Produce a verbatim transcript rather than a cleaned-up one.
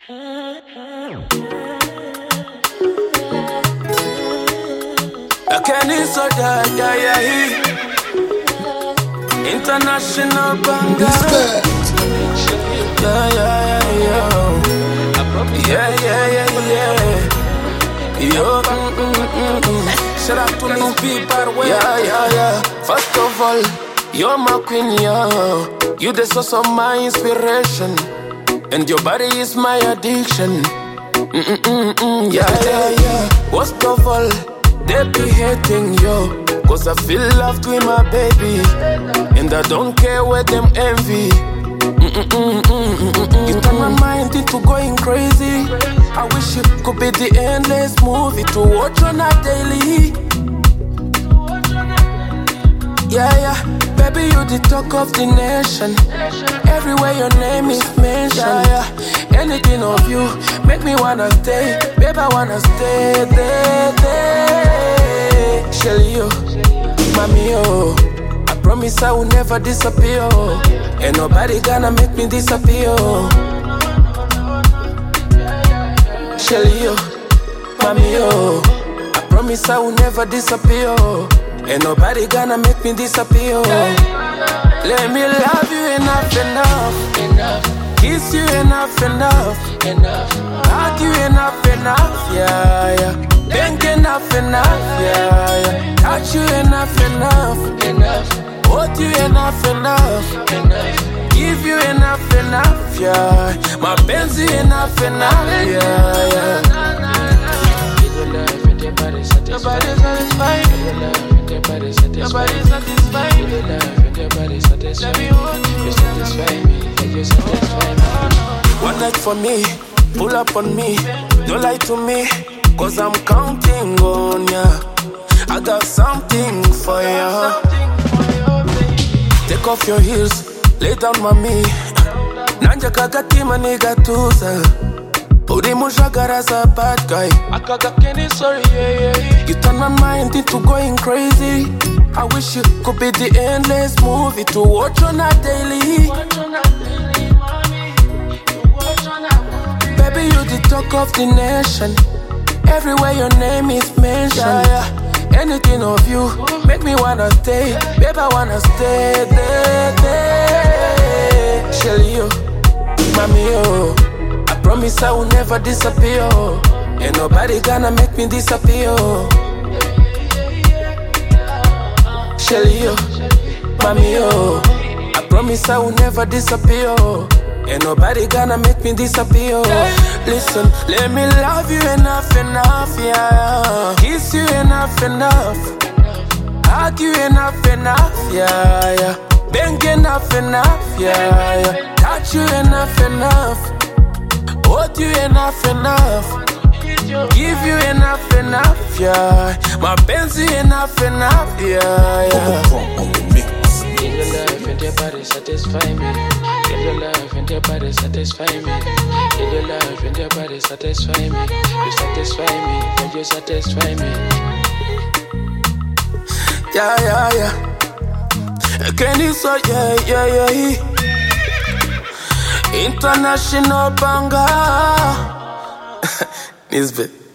Kenny Soda, yeah, yeah, he international banger. Yeah, yeah, yeah, yeah. Yeah, yeah, yeah, yeah. Yo, mm, mm, mm, mm. Shout out to Miss B, by the way. Yeah, yeah, yeah. First of all, you're my queen, yeah. You the source of my inspiration, and your body is my addiction. Mm, mm, mm, mm. Yeah, yeah, yeah. Worst of all, they be hating, yo, cause I feel loved with my baby, and I don't care where them envy. Mm-mm-mm-mm-mm-mm. You turn my mind into going crazy. I wish it could be the endless movie to watch on a daily. Yeah, yeah, baby, you the talk of the nation. Everywhere your name is mentioned. Yeah, yeah. Anything of you make me wanna stay. Baby, I wanna stay there, there. Shelly, yo, mommy, yo, I promise I will never disappear. Ain't nobody gonna make me disappear. Shelly, yo, mommy, yo, I promise I will never disappear. Ain't nobody gonna make me disappear. Let me love you enough, enough, enough. Kiss you enough, enough, enough. Hug you enough, enough, yeah, yeah. Think enough, enough, yeah, yeah. Touch you enough, enough, enough. Hold you enough, enough, enough. Give you enough, enough, yeah. My Benzie enough, enough, yeah, yeah. Nobody satisfied. Nobody satisfied. Nobody satisfied. Nobody satisfied. You satisfy me. You satisfy me. One night for me, pull up on me. Don't lie to me, cause I'm counting on ya. I got something for ya. Take off your heels, lay down mommy. Nanja kakati maniga tuza. Udimushagara as a bad guy. Akaga Kenny, sorry, yeah, yeah, yeah. You turn my mind into going crazy. I wish it could be the endless movie to watch on a daily. Baby, you the talk of the nation. Everywhere your name is mentioned. Yeah, yeah. Anything of you make me wanna stay. Baby, I wanna stay there, there. Shelly, yo, mommy, yo, I promise I will never disappear. Ain't nobody gonna make me disappear. Shelly, yo, mommy, yo, I promise I will never disappear. Ain't nobody gonna make me disappear. Listen, let me love you enough, enough, yeah. Kiss you enough, enough. Hug you enough, enough, yeah, yeah. Bang enough, enough, yeah, yeah. Touch you enough, enough. Hold you enough, enough. Give you enough, enough, yeah. My Benzie enough, enough, yeah, yeah. Give your love and your body satisfy me. Give your love and your body satisfy me. Give your love and your body satisfy me. You satisfy me and you satisfy me. Yeah, yeah, yeah. Kenny, so yeah, yeah, yeah, he international banger. Nisbet.